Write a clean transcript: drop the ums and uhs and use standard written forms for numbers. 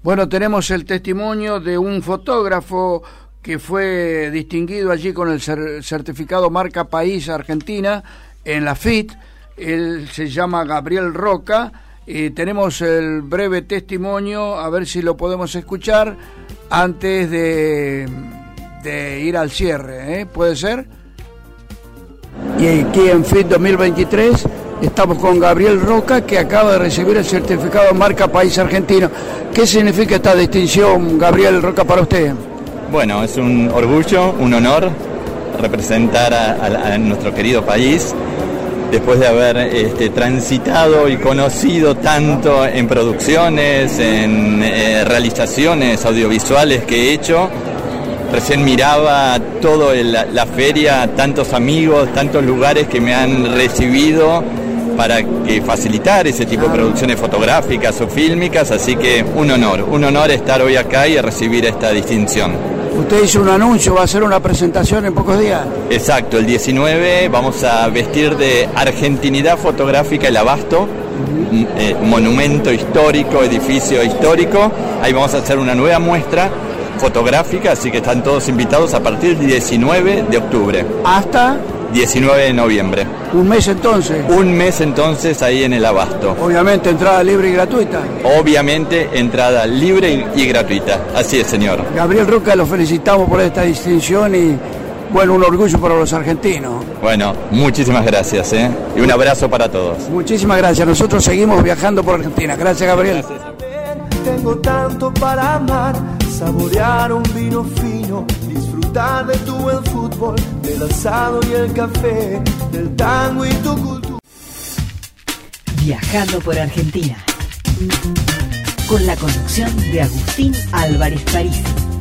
Bueno, tenemos el testimonio de un fotógrafo que fue distinguido allí con el certificado Marca País Argentina en la FIT. Él se llama Gabriel Roca. Tenemos el breve testimonio, a ver si lo podemos escuchar antes de ir al cierre, ¿puede ser? Y aquí en FIT 2023 estamos con Gabriel Roca, que acaba de recibir el certificado Marca País Argentino. ¿Qué significa esta distinción, Gabriel Roca, para usted? Bueno, es un orgullo, un honor representar a nuestro querido país, después de haber transitado y conocido tanto en producciones, en realizaciones audiovisuales que he hecho. Recién miraba toda la feria, tantos amigos, tantos lugares que me han recibido para facilitar ese tipo de producciones fotográficas o fílmicas, así que un honor estar hoy acá y recibir esta distinción. Usted hizo un anuncio, va a hacer una presentación en pocos días. Exacto, el 19 vamos a vestir de argentinidad fotográfica el Abasto, monumento histórico, edificio histórico. Ahí vamos a hacer una nueva muestra fotográfica, así que están todos invitados a partir del 19 de octubre. ¿Hasta? 19 de noviembre. ¿Un mes entonces? Un mes entonces ahí en el Abasto. Obviamente entrada libre y gratuita. Obviamente entrada libre y gratuita. Así es, señor. Gabriel Roca, lo felicitamos por esta distinción y, bueno, un orgullo para los argentinos. Bueno, muchísimas gracias, y un abrazo para todos. Muchísimas gracias. Nosotros seguimos viajando por Argentina. Gracias, Gabriel. Gracias. Tengo tanto para amar, saborear un vino fino, disfrutar de tu buen fútbol, del asado y el café, del tango y tu cultura. Viajando por Argentina, con la conducción de Agustín Álvarez Parisi.